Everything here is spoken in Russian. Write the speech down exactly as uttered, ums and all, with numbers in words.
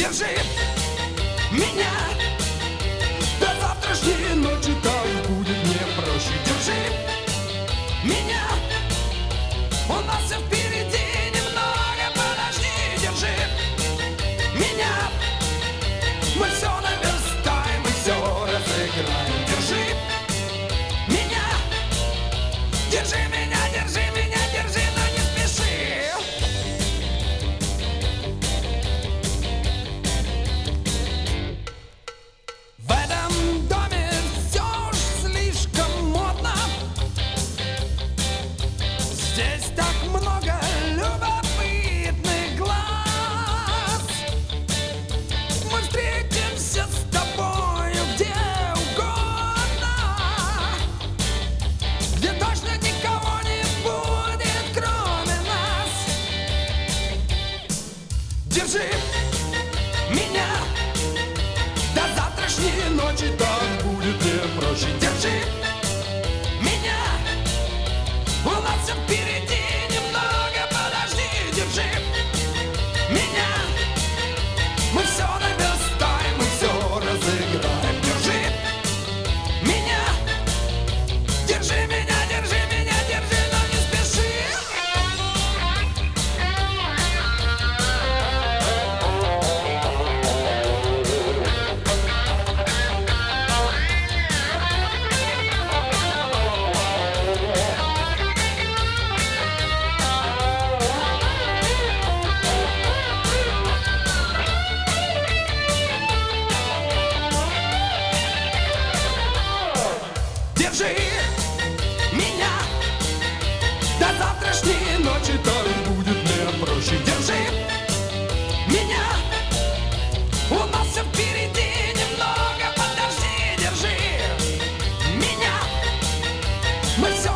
Держи меня до завтрашней ночи, так будет мне проще. Держи меня, у нас все впереди немного, подожди. Держи меня, мы все наверстаем и все разыграем. Держи меня, держи меня, держи меня, держи, но не спеши. В этом доме все уж слишком модно. Здесь так много любопытных глаз. Мы встретимся с тобою где угодно, где точно никого не будет, кроме нас. Держи меня до завтрашней ночи, так будет мне проще. Держи меня, у нас все впереди немного, подожди. Держи меня, мы все наверстаем, мы все разыграем. Держи меня, держи меня, держи меня, держи, но не спеши. Держи меня до завтрашней ночи, так будет мне проще. Держи меня, у нас все впереди немного, подожди. Держи меня, мы все